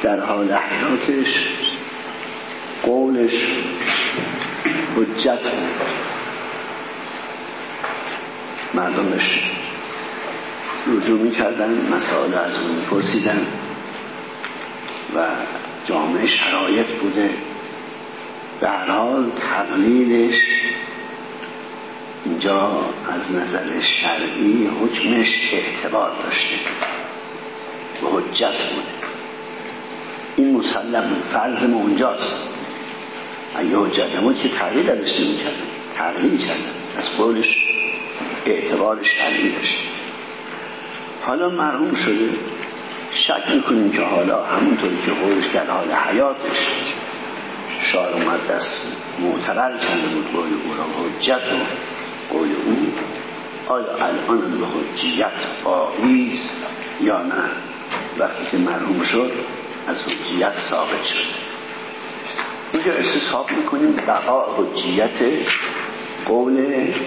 در حال حیاتش قولش حجت بود، مردمش رجوع می‌کردن، مسائل از اون می‌پرسیدن و جامعه شرایط بوده. به هر حال تقلیدش اینجا از نظر شرعی حکمش اعتبار داشته و حجت بوده. این مسلم فرض ما اونجاست. اگه حجت نبود که تقلید ازش نمی‌کردن، تقلید کردن، از قولش اعتبار شرعی داشته. حالا مرحوم شده، شک میکنیم که حالا همونطوری که قولش در حال حیاتش شاعر اومد دست معتبر کرده بود قول او را حجت و قول او، آیا الان به حجیت باقیست یا نه؟ وقتی که مرحوم شد از حجیت ثابت شد. اینجا استصحاب میکنیم بقا حجیت قول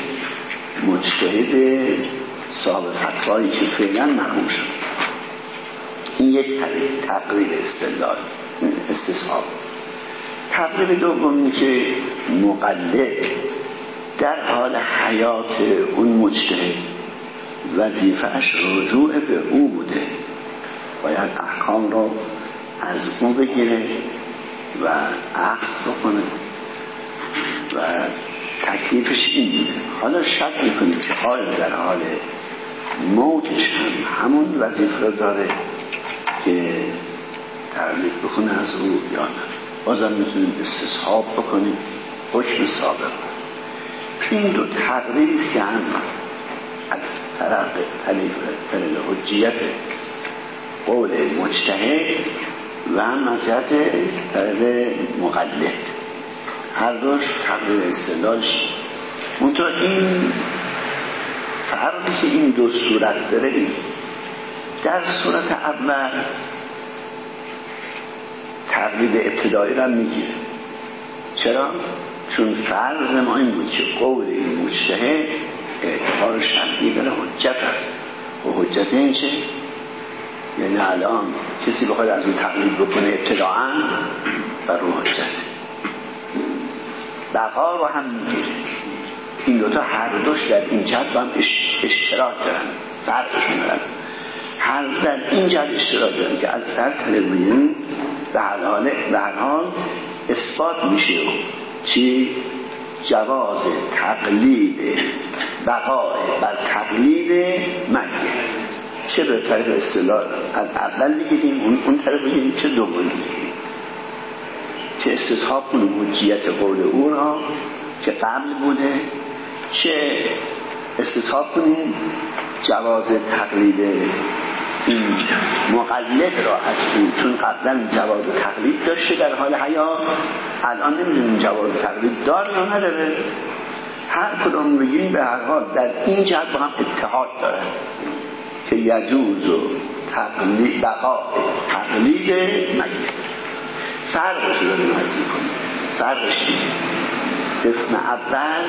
مجتهد صاحب فتوایی که فعلا مرحوم شد. این یک تقریب استدلال استصحاب. تقریب دومی که مقلد در حال حیات اون مجتهد وظیفه‌اش رجوع به او بوده، باید احکام رو از او بگیره و اخذ بکنه و تکلیفش این بوده. حالا شک میکنیم که آیا در حال موتش هم همون وظیفه رو داره که تقلید بکنه از او یا نه. بازم میتونیم استصحاب بکنیم حکم سابق. این دو تقلیدی که هم از طرف طریق حجیت قول مجتهد و مذهب طریق مقلد، هر دوش تقلید استدلالش. منتها این فرقی که این دو صورت داره، در صورت اول تقلید ابتدایی را میگیره. چرا؟ چون فرض ما این بود که قول این مجتهد اعتبار شرعی داره، حجت است. و حجت این چه؟ یعنی الان کسی بخواد از اون تقلید بکنه ابتداعا بر رو حجت بقا رو هم میگیره. این دوتا هر دوش در این جهت با هم اشتراک دارن، فرقشون دارن. هر در این جهت اشتراک دارن که از هر تلویزیون به هر حال اثبات میشه چی؟ جواز تقلید بقای بر تقلید مگه. چه به طریق اصطلاح از اول بگیریم اون طرف بگیریم، چه دومی بگیریم که استصحاب کنیم حجیت قول او را که قبل بوده، چه استصحاب کنیم جواز تقلید این مقلد را از او، چون قبلا جواز تقلید داشته در حال حیات، الان نمیدونیم جواز تقلید دار یا نداره. هر کدام بگیم به هر حال در این جهت با هم اتحاد داره که یجوز و تقلید بقا تقلید مگه. فرقش رو داریم حضی کنیم. فرقش قسم اول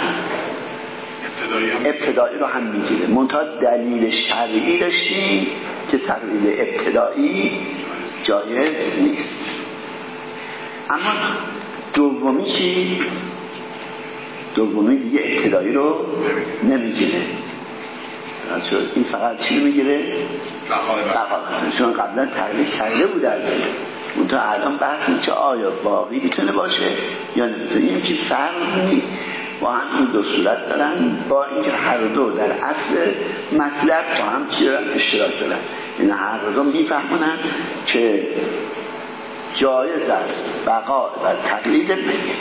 ابتدایی رو هم میگیره، منتها دلیل شرعی داشتیم که تقلید ابتدایی جایز نیست. اما دومی چی؟ دومی دیگه ابتدایی رو نمیگیره. این فقط چی میگیره؟ بقا. چون قبلا تقلید کرده بوده از این، منتها الان بحث این که آیا باقی میتونه باشه یا نمیتونه. این که فرق نیست، با هم این دو صورت دارن، با اینکه هر دو در اصل مطلب با هم چی دارن؟ اشتراک دارن. این هر دو میفهمونن که جایز است بقا و تقلید میگه.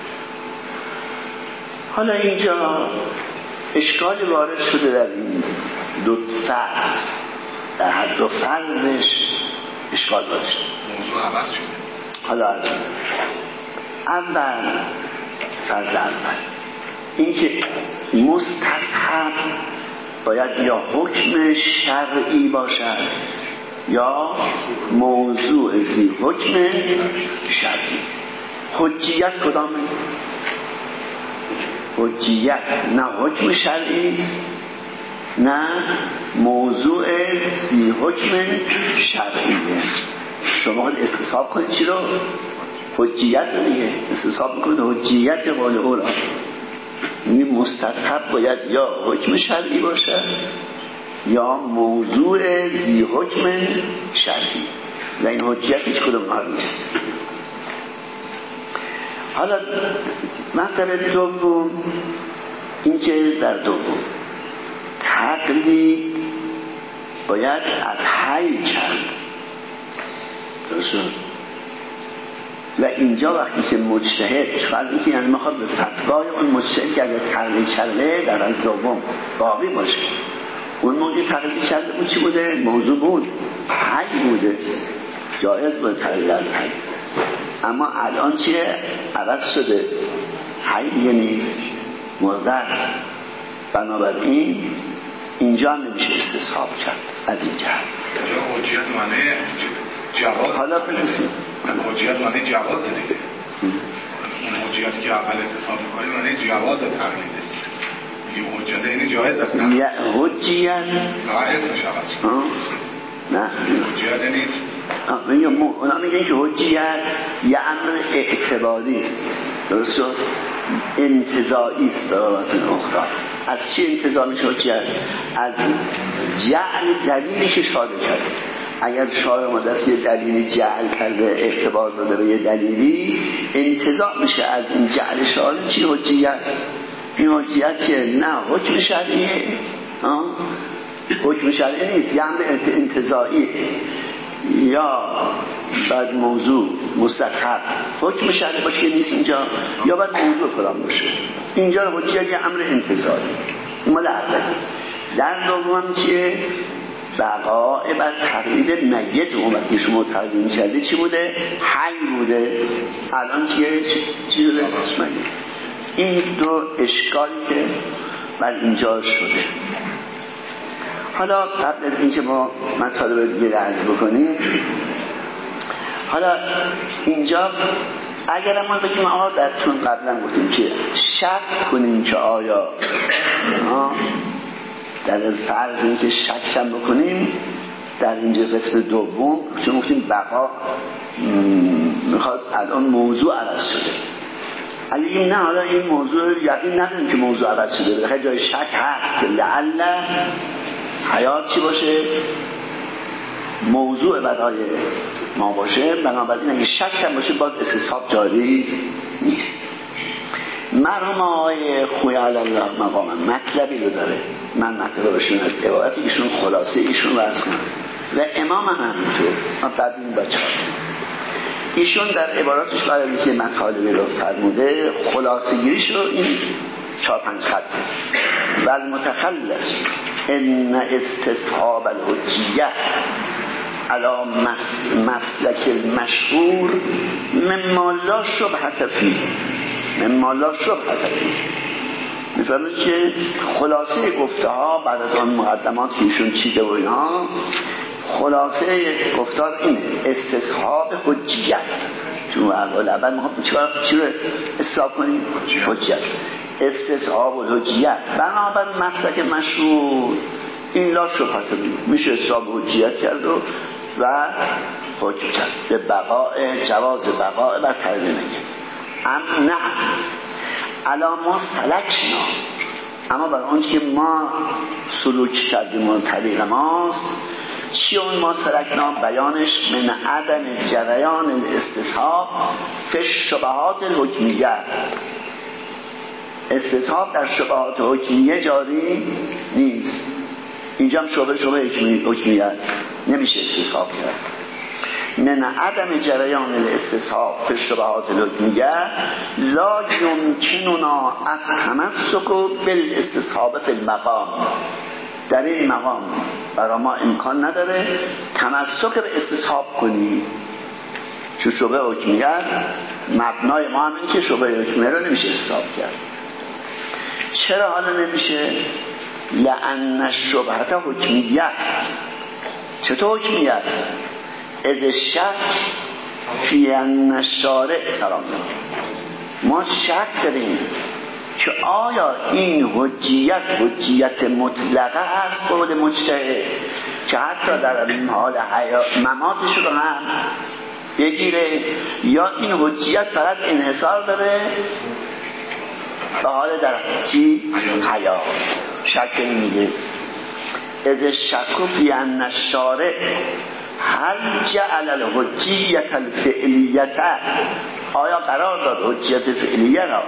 حالا اینجا اشکالی وارد شده در این دو فرض، در هر دو فرضش اشکال وارد شده، موضوع عوض شده. حالا اول فرض اول این که مستصحب باید یا حکم شرعی باشد یا موضوع ذی حکم شرعی. حجیت کدامه؟ حجیت نه حکم شرعی است نه موضوع ذی حکم شرعیه. شما استصحاب کنید چی رو؟ حجیت رو دیگه استصحاب کنید حجیت قول او را. این مستصحب باید یا حکم شرعی باشه یا موضوع ذی حکم شرعی و این حجیت هیچ کدوم ها نیست. حالا مطلب دوم این که در دوم تقلید باید از حی کرد، درسته؟ و اینجا وقتی که مجتهد فرضی که یعنی میخواد به فتوای اون مجتهد که اگر تقلید کرده در از دوم باقی باشه، اون موقعی تقلید کرده بود چی بوده؟ موضوع بود، حی بوده، جایز بود تقلید از حی. اما الان چیه؟ عوض شده، حی دیگه نیست، مرده است. بنابراین اینجا هم نمیشه استصحاب کرد از این جهت. اینجا حجیت معنی جواز، حالا بنویسیم حجیت معنی جواز دیگه. اون حجیت که اول استصحاب می‌کنه معنی جواز تقلیده. میگیم حجیت یعنی جایز است. یا حجیت نه اسمش عوض شد. نه حجیت یعنی اونا میگن که حجیت یه امر اعتباری است، درست شد؟ انتزاعی است به عبارت اخرى. از چی انتزاع میشه حجیت؟ از جعل دلیلی که شارع کرده. اگر شارع مدرس یه دلیلی جعل کرده، اعتبار داده به یه دلیلی، انتزاع میشه از این جعل شارع. چی حجیت؟ این حجیت چیه؟ نه حکم شرعیه، حکم شرعی نیست، یه امر انتزاعی یا شاید موضوع مستصحب حکم شرعی باشه نیست اینجا، یا باید موضوع فلان باشه. اینجا حجیت یه امر انتزاعی. مال اول. در دوم چیه؟ بقاء بر تقلید میت. اون وقتی شما تقلید می‌کردی چی بوده؟ حی بوده. الان چیه؟ چی شده؟ میت. این دو اشکالی که بر اینجا شده. حالا قبل از اینکه ما مطالب دیگه عرض بکنیم، حالا اینجا اگر ما بگیم آقا در چون قبلا گفتیم که شک کنیم که آیا در فرض این که شک هم بکنیم در اینجا قسم دوم، چون گفتیم بقا میخواد الان موضوع عوض شده. اگه این نه، حالا این موضوع یقین نداریم که موضوع عوض شده، بخیر جای شک هست که لعل حیات چی باشه؟ موضوع بقای ما باشه. بنابراین اگه شک هم باشه باز استصحاب جاری نیست. مرحوم آقای خوی الله مقام مطلبی رو داره، من مطلب باشون از عبارت ایشون خلاصه ایشون ورز کنم و امام هم همینطور. من بعد این بچه ایشون در عباراتش برای که مطالبی رو فرموده خلاصه گیریش رو این 4-5 خط و المتخلص ان استصحاب الحجیه علی مسلک المشهور مما لا شبهة فیه، مما لا شبهة فیه. میفهمید که خلاصه گفته ها بعد از آن مقدمات که ایشون چیده و اینها، خلاصه گفتار اینه استصحاب حجیت. چون اول ما چی رو استصحاب کنیم؟ حجیت. استصحاب الحجیت بنابر مسلک مشهور این لا شبهة میشه استصحاب حجیت کرد و حکم کرد به بقاء، جواز بقاء بر تقلید میت. ام نه الا ما سلکنا، اما بر اون که ما سلوک کردیم و طریق ماست. چی اون ما سلکنا؟ بیانش من عدم جریان الاستصحاب فی الشبهات الحکمیه. استصحاب در شبهات حکمیه جاری نیست. اینجا هم شبه حکمیت نمیشه استصحاب کرد. من عدم جریان الاستصحاب فی الشبهات الحکمیه لا یمکننا التمسک بالاستصحاب فی المقام. در این مقام برای ما امکان نداره تمسک به استصحاب کنی، چون شبه حکمیت مبنای ما هم این که شبه حکمیه رو نمیشه استصحاب کرد. چرا حالا نمیشه؟ لأن الشبهة حکمیه. چطور حکمیه است؟ از شک فی ان الشارع سلام، ما شک داریم که آیا این حجیت مطلقه است قول مجتهد که حتی در این حال مماتش رو هم بگیره، یا این حجیت فقط انحصار داره به حال در چی؟ حیات. شک میگه از شک فی ان الشارع هل جعل الحجیت الفعلیت، آیا قرار داد حجیت فعلیه را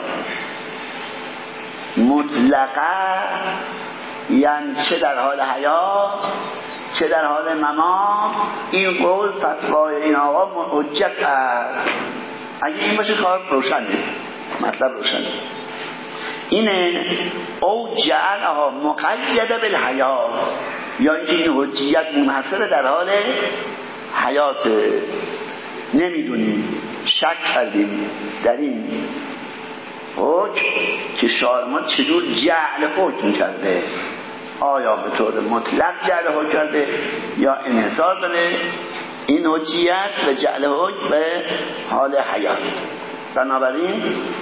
مطلقه، یعنی چه در حال حیات چه در حال ممات؟ این قول فتوای این آقا حجت است. اگه این باشه کار روشنه، مطلب روشنه. اینه او جعلها مقیده بالحیات، یا اینکه این حجیت منحصر در حال حیات. نمیدونیم، شک کردیم در این حکم که شارع ما چجور جعل حکم کرده، آیا به طور مطلق جعل حکم کرده یا انحصار داره این حجیت و جعل حکم به حال حیات. بنابراین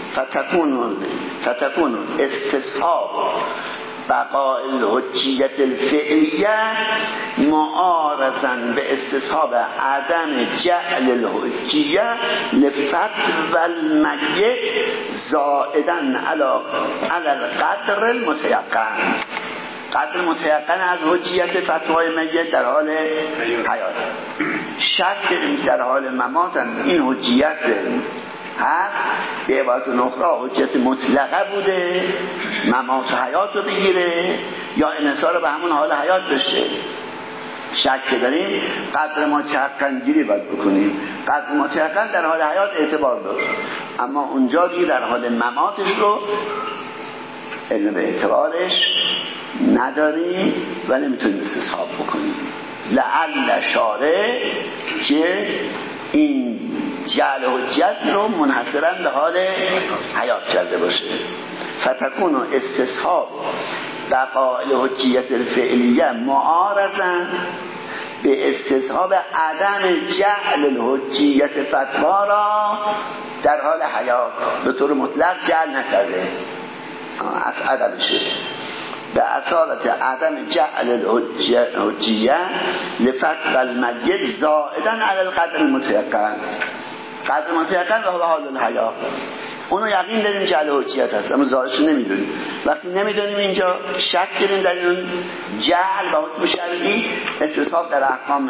فتکون استصحاب بقاء الحجیت الفعلیه معارضا به استصحاب عدم جعل الحجیه لفتو المیت زائدا علی القدر المتیقن. قدر متیقن از حجیت فتوای میت در حال حیات. شک در حال ممات این حجیت هست، به عبارت اخرى حجت مطلقه بوده، ممات و حیات رو بگیره یا انحصار به همون حال حیات بشه. شک داریم قدر متیقن گیری باید بکنیم. قدر متیقن در حال حیات اعتبار داشت، اما اونجا دیگه در حال مماتش رو علم به اعتبارش نداریم و نمیتونیم استصحاب بکنیم. لعل شارع که این جعل حجت رو منحصرا به حال حیات کرده باشه. فتکون استصحاب بقاء الحجیت الفعلیه معارضا به استصحاب عدم جعل الحجیت فتوا را در حال حیات. به طور مطلق جعل نکرده، از عدمشه، به اصالت عدم جعل الحجیه لفتو المیت زائدا علی القدر المتیقن. قدر متیقن و حال الحیات اونو یقین داریم جعل حجیت هست، اما ظاهرش نمیدونیم. وقتی نمیدونیم اینجا شک داریم در این جعل و حکم شرعی، استصحاب در احکام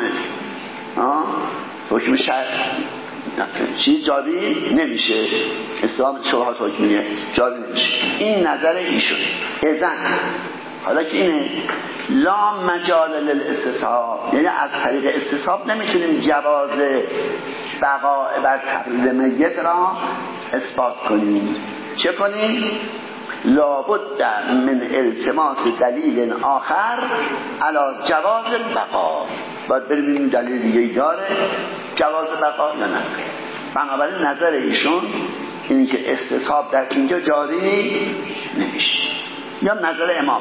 حکم شرعی چیز جاری نمیشه، استصحاب شبهات حکمیه جاری نمیشه. این نظر ایشون. اذن حالا که اینه لا مجال للاستصحاب، یعنی از طریق استصحاب نمیتونیم جواز بقاء بر تقلید میت را اثبات کنیم. چه کنیم؟ لابد من التماس دلیل آخر علی جواز البقاء. باید بریم دلیل دیگه داره جواز بقاء یا نه. بنابراین نظر ایشون اینه که استصحاب در اینجا جاری نمیشه. یا نظر امام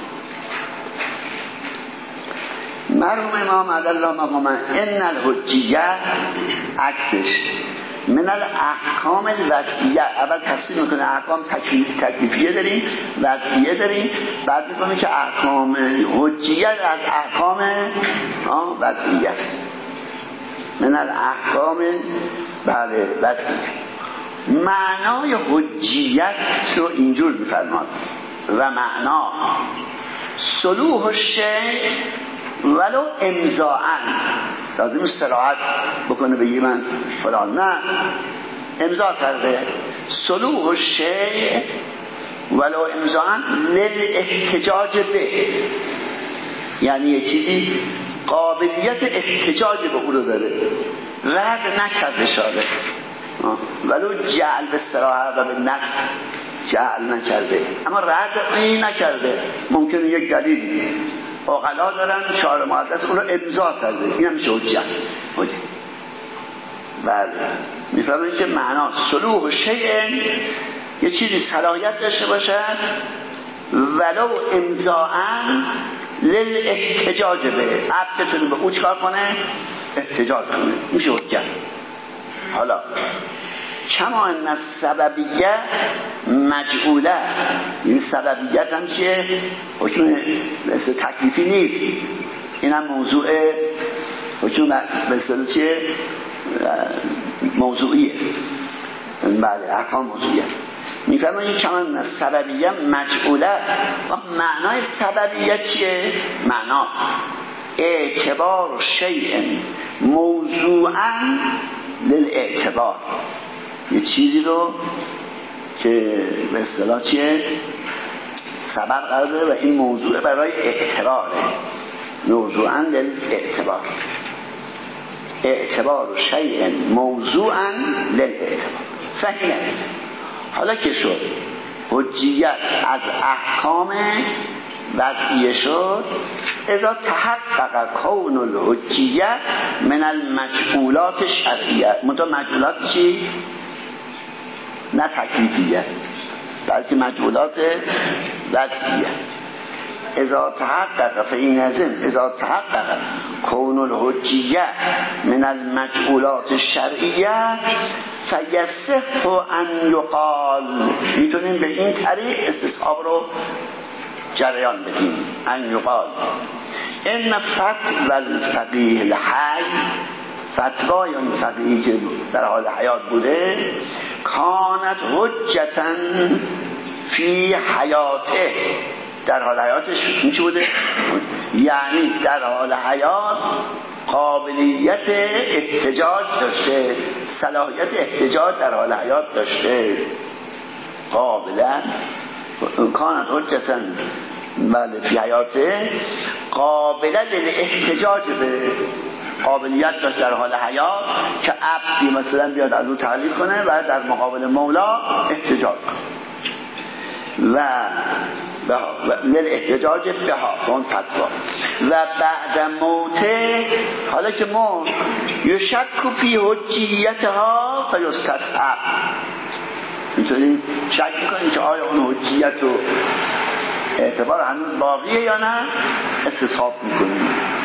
مرحوم امام عدالله مقامه ان الحجیه عکسش من الاحکام الوضعیه. اول تفسیر میکنه احکام تکلیفیه داریم، وضعیه داریم، بعد میکنه که احکام حجیه از احکام وضعیه است. من الاحکام بله وضعیه. معنای حجیت رو اینجور میفرماد و معنا صلوح الشیء ولو امضاءً. لازم صراحت بکنه بگی من فلان، نه، امضا کرده. صلوح الشیء ولو امضاءً للاحتجاج به، یعنی یه چیزی قابلیت احتجاج به او رو داره، رد نکرده شاره، ولو جعل به صراحت و به نص جعل نکرده، اما رد این نکرده. ممکنه یک دلیل عقلا دارن شارع مقدس اون رو امضا کرده، این هم میشه حجت. بله میفهمید که معنا صلوح شیء یه چیزی صلاحیت داشته باشه ولو امضاءً للاحتجاج به، عبدتون به او چکار کنه؟ احتجاج کنه، میشه حجت. حالا کما ان السببیه مجعوله، این سببیت هم چیه؟ حکم مثل تکلیفی نیست، اینم موضوع چون به اصطلاح چیه موضوعیه. بله احکام موضوعیه. میفرمایید کمان سببیه مجعوله. معنای سببیه چیه؟ معنا اعتبار شیء موضوعا للاعتبار، یه چیزی رو که به اصطلاح چیه سبب قرار داره و این موضوع برای اعتباره، موضوعا للاعتبار، اعتبار شیء موضوعا للاعتبار. فهمی است. حالا که شد حجیت از احکام وضعیه شد، اذا تحقق کون الحجیه من المجعولات شرعیه. مجعولات چی؟ نه تکلیفیه بلکه مجعولات وضعیه. اذا تحقق فإنزم اذا تحقق کون الحجیه من المجعولات الشرعیه فیصح ان یقال. میتونیم به این طریق استصحاب رو جریان بدیم. ان یقال ان فتوى الفقیه الحی، فتوای اون فقیهی که در حال حیات بوده، کانت حجتا فی حیاته، در حال حیاتش چی بوده؟ یعنی در حال حیات قابلیت احتجاج داشته، صلاحیت احتجاج در حال حیات داشته. قابلا کانت حجتا بله فی حیاته قابلت احتجاج به قابلیت داشت در حال حیات که عبدی مثلا بیاد از او تعلیل کنه و در مقابل مولا احتجاج کنه و احتجاج بها اون فتوا. و بعد موته، حالا که موت یشک فی حجیتها فیستصحب، میتونیم شک کنیم که آیا اون حجیت و اعتبار هنوز باقیه یا نه، استصحاب میکنیم.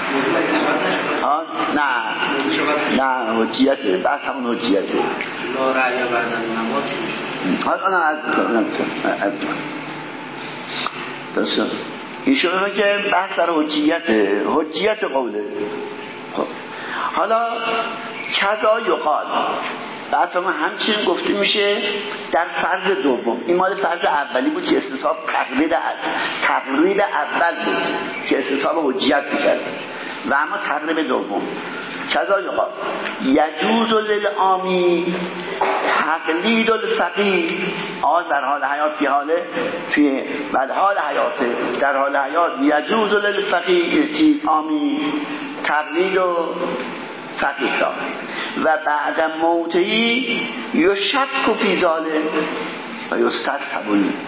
نه حجیت بس همون حجیت لا رأی بردن نماز حالا از درسته ایشون میگه که بحث در حجیت قوله. حالا کذا یقال بعد ما همچنین گفته میشه در فرض دوم. این مال فرض اولی بود که استصحاب تقریب اول بود که استصحاب حجیت میکرد و اما تقریب دوم کذا یقال یجوز للعامی تقلید الفقیه. در حال حیات فی حال حیاته در حال حیات یجوز للفقیه چیز عامی تقلید و فقیه را و بعد موتهی یشک فی ذلک و یستصحب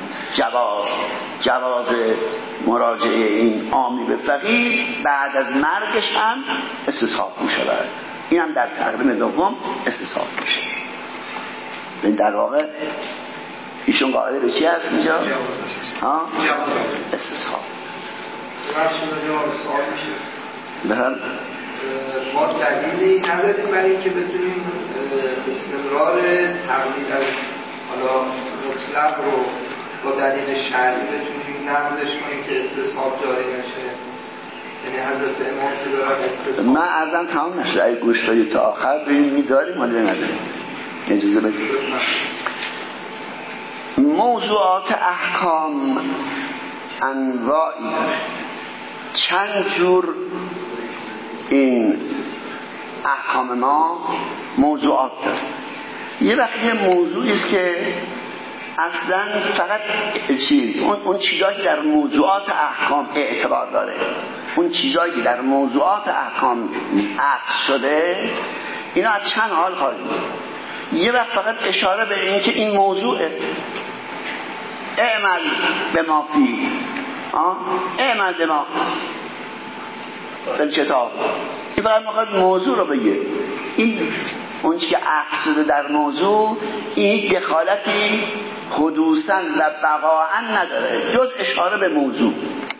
جواز مراجعه این عامی به فقیه بعد از مرگش هم استصحاب می‌شود. این هم در تقریم دوم استصحاب میشه. این در واقع ایشون قائل به چی هست اینجا؟ استصحاب. بهم ما دلیلی نداریم برای اینکه بتونیم استمرار تقلید از حالا مطلق رو با دلیل شرعی بتونیم نقضش کنیم که استصحاب جاری نشه. یعنی حضرت امام که دارن استصحاب من ازم تمام نشد. اگه گوش دارید تا آخر ببینیم می‌داریم ولی نداریم. اجازه بدید. موضوعات احکام انواعی داره. چند جور این احکام ما موضوعات داره. یه وقتی یه موضوعی است که اصلا فقط اون چیزایی در موضوعات احکام اعتبار داره، اون چیزایی در موضوعات احکام عطف شده، اینا از چند حال خارج میشه. یه وقت فقط اشاره به این که این موضوعه، اعمل به ما فی اعمل به ما کتاب، این فقط میخواد موضوع رو بگه. این اون چی که عکس شده در موضوع این دخالتی حدوثاً و بقاعاً نداره جز اشاره به موضوع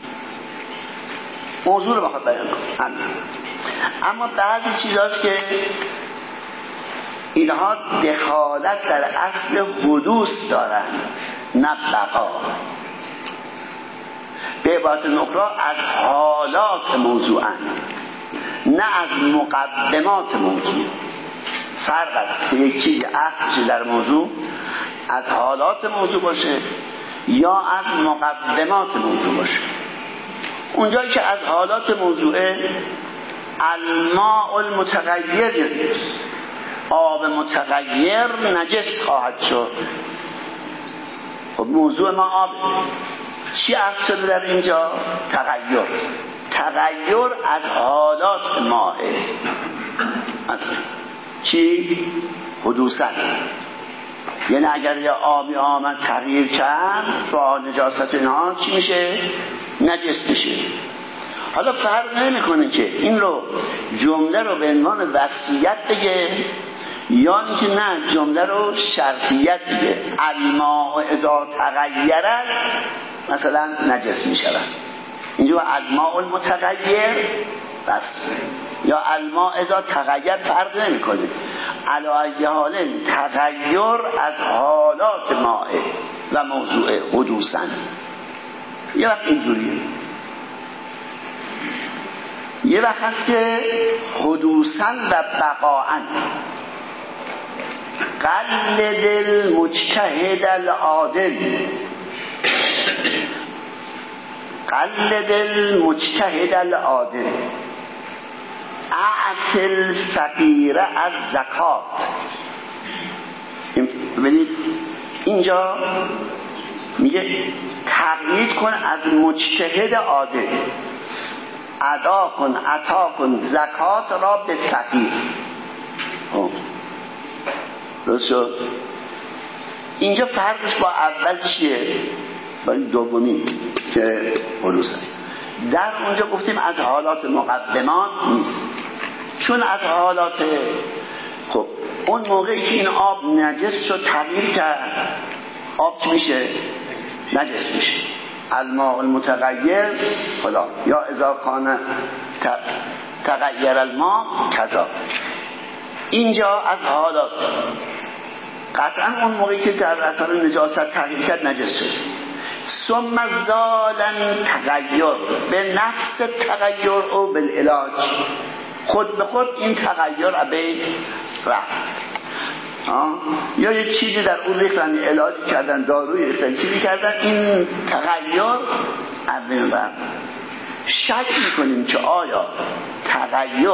رو بخواد بیان کنه. اما بعضی چیزاست که اینها دخالت در اصل حدوث دارن نه بقا. به عبارت اخرى از حالات موضوعن، نه از مقدمات موضوع. فرق است که یک چیزی اصلش در موضوع از حالات موضوع باشه یا از مقدمات موضوع باشه. اونجایی که از حالات موضوعه، الماء المتغیر، آب متغیر نجس خواهد شد. خب موضوع ما آب، چی عرض شده در اینجا؟ تغییر از حالات ماه. از چی؟ حدوثا. یعنی اگر یه آبی آمد تغییر کرد با نجاست اینها چی میشه؟ نجس میشه. حالا فرق نمیکنه که این رو جمله رو به عنوان وصفیت بگه یا اینکه نه جمله رو شرطیت بگه. الماء اذا تغیرت مثلا نجس میشود. اینجا الماء المتغیر بس، یا الماء اذا تغیر فرق نمیکنه. علی ای حال تغییر از حالات ماء و موضوع حدوثا. یه وقت اینجوریه، یه وقت هست که حدوثا و بقاعا. قلد المجتهد العادل، قلد المجتهد العادل، اعطی الفقیر از زکات. ببینید اینجا میگه تقلید کن از مجتهد عادل، ادا کن عطا کن زکات را به فقیر. درست شد؟ اینجا فرقش با اول چیه؟ با این دومی که حدوثه. در اونجا گفتیم از حالات مقدمات نیست، چون از حالات خب اون موقعی که این آب نجس شد تغییر کرد، آب چی میشه؟ نجس میشه. الماء المتغیر خدا یا اذا کان تغیر الماء کذا. اینجا از حالات قطعا اون موقعی که در اثر نجاست تغییر کرد نجس شد. ثم زالن تغییر به نفس تغییر او بالعلاج، خود به خود این تغییر ابید رفت. یا یه چیزی در اون ریختن، علاج کردن، داروی ریختن، چیزی کردن، این تغییر ابید رفت. شک میکنیم که آیا تغییر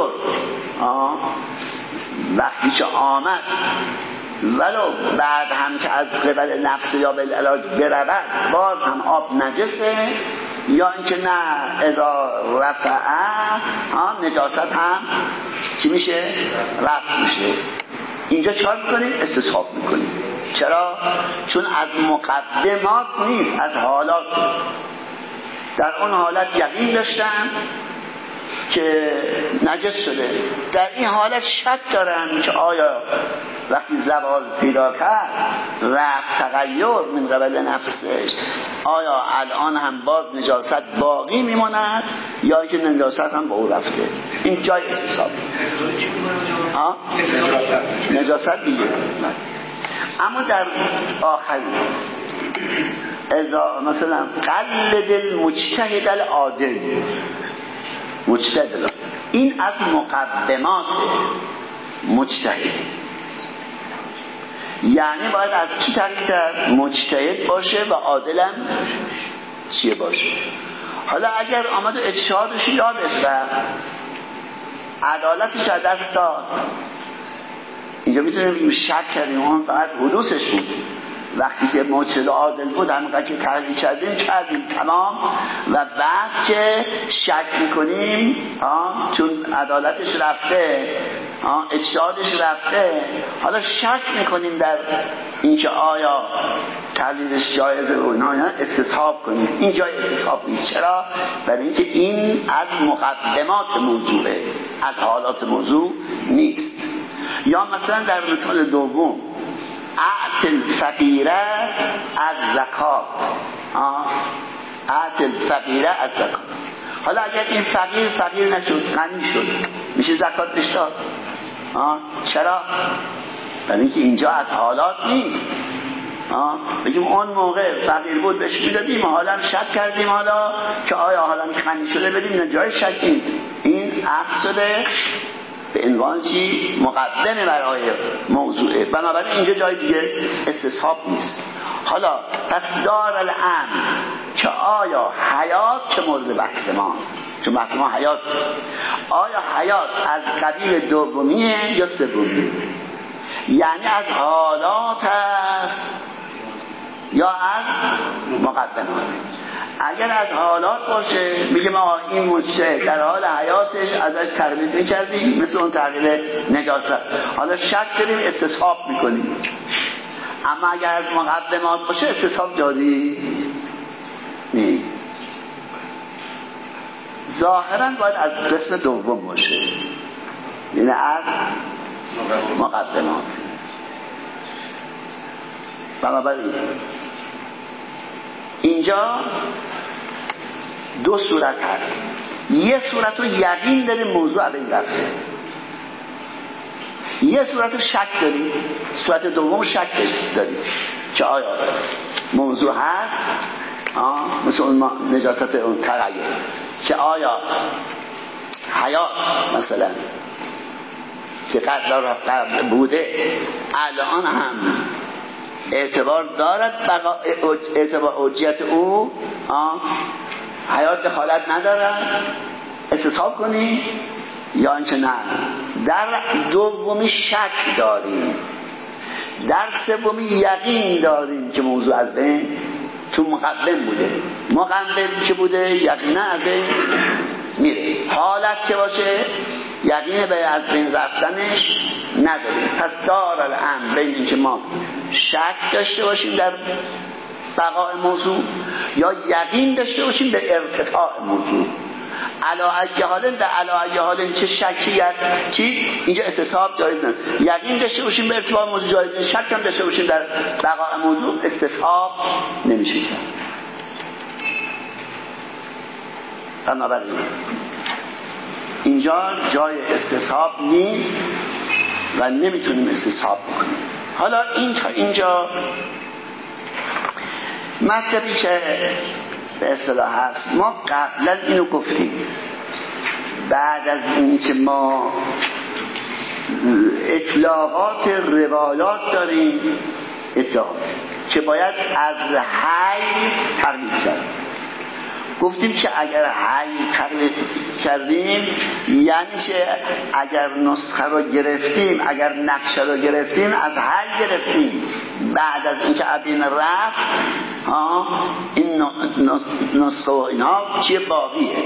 وقتی که آمد ولو بعد هم که از قبل نفس یا بالعلاج برود باز هم آب نجسه، یا اینکه نه اذا رفعه نجاست هم چی میشه؟ رفع میشه. اینجا چهار میکنیم؟ استصحاب میکنیم. چرا؟ چون از مقدمات نیست، از حالات. در اون حالت یقین داشتن که نجس شده، در این حالت شک دارن که آیا وقتی زوال پیدا کرد رفت تغییر من قبل نفسش، آیا الان هم باز نجاست باقی میماند یا اینکه نجاست هم با او رفته. این جای استصحاب. نجاست دیگه. اما در آخر ازا مثلا قلد المجتهد العادل، مجتهد این از مقدمات مجتهد، یعنی باید از کی تقلید کرد؟ مجتهد باشه و عادلم چیه باشه. حالا اگر آمد و اجتهادش یادش رفت، عدالتش از دست داد، اینجا میتونیم بگیم شک کردیم اون فقط حدوثش بود. وقتی که مجتهد عادل بود همونقدر که تقلید کردیم تمام، و بعد که شک میکنیم چون عدالتش رفته، اجتهادش رفته، حالا شک میکنیم در اینکه آیا تقلیدش جایزه و نه، استصحاب کنیم. این جای استصحاب نیست. چرا؟ برای اینکه این از مقدمات موضوعه، از حالات موضوع نیست. یا مثلا در مثال دوم اعطی الفقیره از زکات، اعطی الفقیره از زکات. حالا اگر این فقیر نشد، غنی شد، میشه زکات بهش داد. چرا؟ برای اینکه اینجا از حالات نیست. بگیم اون موقع فقیر بود بهش میدادیم، حالا شک کردیم حالا که آیا حالا غنی شده بدیم، نه جای شک نیست. این عقد شده به عنوان چی؟ مقدمه برای موضوعه. بنابراین اینجا جای دیگه استصحاب نیست. حالا پس دار الامر که آیا حیات که مورد بحث ما، چون بحث ما حیات، آیا حیات از قبیل دومیه یا سومیه؟ یعنی از حالات است یا از مقدمات؟ اگر از حالات باشه میگه ما این مجتهد در حال حیاتش ازش تقلید میکردیم مثل اون تقلید نجاست، حالا شک داریم استصحاب میکنیم. اما اگر از مقدمات باشه استصحاب جاری نیست. ظاهرا باید از قسم دوم باشه، یعنی از مقدمات. بنابراین اینجا دو صورت هست. یه صورت رو یقین داریم موضوع علیه رفته، یه صورت رو شک داریم، صورت دوم شک داریم که آیا موضوع هست مثل اون نجاست اون تغییر، که آیا حیات مثلا که قبل بوده الان هم اعتبار دارد، اعتبار حجیت او حیات دخالت ندارد استصحاب کنی، یا اینکه نه در دومی شک داریم، در سومی یقین داریم که موضوع از بین، چون مقدم بوده، مقدم که بوده یقینا از بین میره. حالت که باشه یقین به از بین رفتنش نداریم. پس دار الامر بین این که ما شک داشته باشیم در بقاء موضوع یا یقین داشته باشیم به ارتفاع موضوع. علا ای حال چه شکی چی اینجا استصحاب جایز نه. یقین داشته باشیم به ارتفاع موضوع جایز نه، شک هم داشته باشیم در بقاء موضوع استصحاب نمیشه. بنابراین اینجا جای استصحاب نیست و نمیتونیم استصحاب بکنیم. حالا اینجا مطلبی که به اصطلاح هست، ما قبلا اینو گفتیم، بعد از اینی که ما اطلاقات روایات داریم که باید از حی تقلید کرد. گفتیم که اگر حی تقلید کردیم یعنی که اگر نسخه رو گرفتیم، اگر نقشه رو گرفتیم از حی گرفتیم، بعد از اینکه ابین رفت این نسخه و اینها چیه باقیه.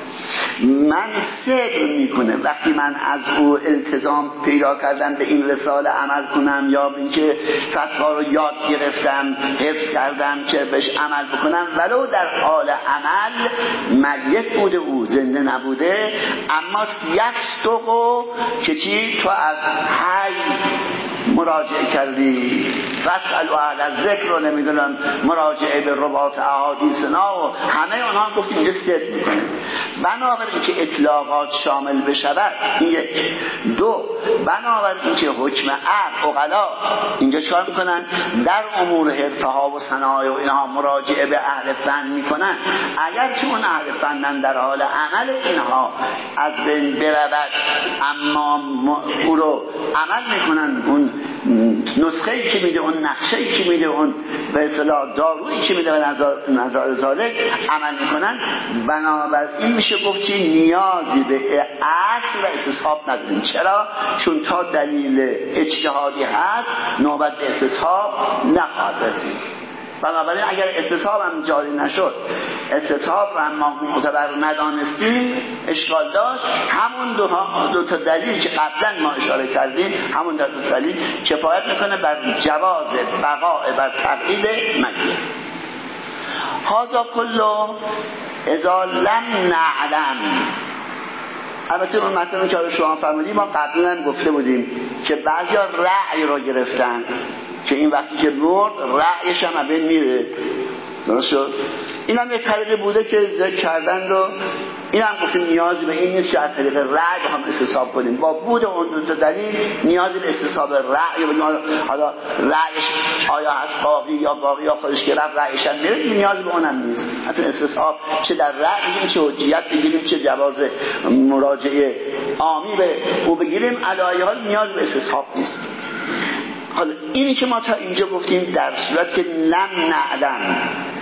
من صدر میکنه وقتی من از او التزام پیدا کردم به این رساله عمل کنم، یا اینکه فتوا رو یاد گرفتم حفظ کردم که بهش عمل بکنم، ولو در حال عمل میت بوده او زنده نبوده، اما یستقو که چی تو از حی مراجعه کردی، فاسألوا اهل الذکر رو نمیدونم مراجعه به روات احادیثنا و همه اونها گفتیم اینجا صدق میکنه. بنابراین که اطلاقات شامل بشود این یک. دو، بنابراین که حکم عقلا اینجا چکار میکنن؟ در امور حرفه ها و صنایع و اینها مراجعه به اهل فن میکنن. اگر که اون اهل فنن در حال عمل اینها از بین برود، اما او رو عمل میکنن، اون نسخه‌ای که میده، اون نقشه‌ای که میده، اون به اصطلاح دارویی که میده به نظر ذالک عمل میکنن، بنابراین میشه گفت که نیازی به اصل و استصحاب نداریم. چرا؟ چون تا دلیل اجتهادی هست نوبت به استصحاب نخواهد رسید. بنابراین اگر استصحاب هم جاری نشد، استصحاب رو هم ما معتبر ندانستیم، اشکال داشت، همون دو تا دلیل که قبلا ما اشاره کردیم، همون دو تا دلیل کفایت میکنه بر جواز بقاء بر تقلید مگیر. هذا کله اذا لم نعلم. البته اون مطلبی که شما فرمودید ما قبلا گفته بودیم که بعضیا رأی رو گرفتن که این وقتی که برد رأیش هم بین میره. درست شد؟ این هم یک طریقی بوده که ذکر کردن و این هم گفتیم نیازی به این نیست که از طریق رأی هم استصحاب کنیم. با بود اون دو دلیل نیازی به استصحاب رأی و حالا رأیش آیا هست باقی یا باقی یا خودش که رفت رأیش هم میره، نیازی به اونم نیست. اصلا استصحاب چه در رأی بگیریم چه حجیت بگیریم چه جواز مراجعه عامی به او بگیریم، علایه حال نیاز به استصحاب نیست. حالا اینی که ما تا اینجا گفتیم در صورت که لم نعلم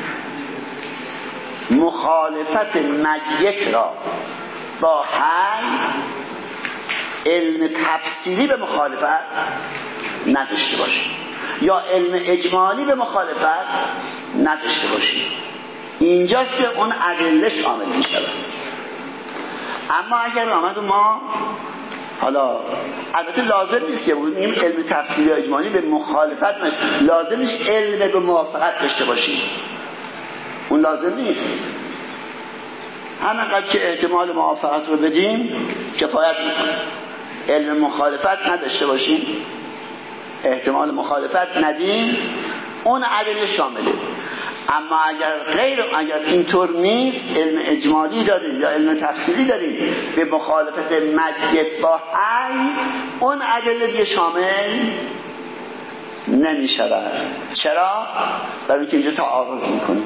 مخالفت میت را با حی علم تفصیلی به مخالفت نداشته باشیم یا علم اجمالی به مخالفت نداشته باشیم، اینجاست که اون ادله شامل می شود. اما اگر آمد ما حالا البته لازم نیست که بگیم علم تفصیلی یا اجمالی به مخالفت نشه، لازم نیست علم به موافقت داشته باشیم، اون لازم نیست. همینقدر که احتمال موافقت رو بدیم کفایت میکنه. علم مخالفت نداشته باشیم، احتمال مخالفت ندیم، اون ادله شامله. اما اگر اینطور نیست، علم اجمالی داریم یا علم تفصیلی داریم به مخالفت میت با حی، اون ادله دیگه شامل نمی شود. چرا؟ برای اینکه اینجا تعارض میکنیم.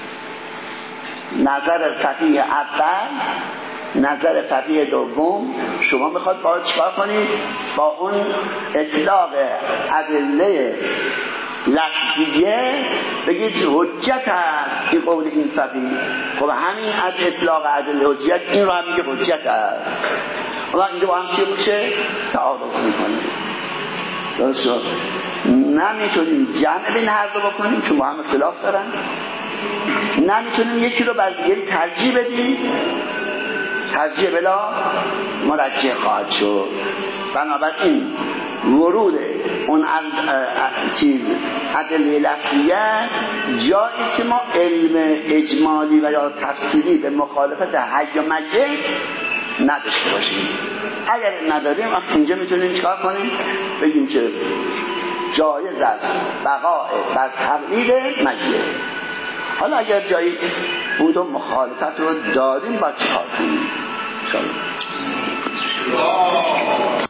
نظر فقیه اول، نظر فقیه دوم، شما میخواد باید چکار کنید؟ با اون اطلاق ادله لفظیه بگید حجت است این قول این فقیه. خب همین از اطلاق ادله حجت این رو هم میگه حجت است. حالا اینجا با هم چی بشه؟ تعارض میکنیم. درست شد؟ نمیتونیم جمع بین هر دو بکنیم چون با هم اختلاف دارن، نمیتونیم یکی رو بر دیگری ترجیح بدیم، ترجیح بلا مرجح خواهد شد. بنابراین ورود اون ادله لفظیه جاییست که ما علم اجمالی و یا تفصیلی به مخالفت حی و میت نداشته باشیم. اگر نداریم اینجا میتونیم چکار کنیم؟ بگیم که جایز است بقاء بر تقلید میت. حالا اگر جایی بود و مخالفت رو داریم باید چکار کنیم؟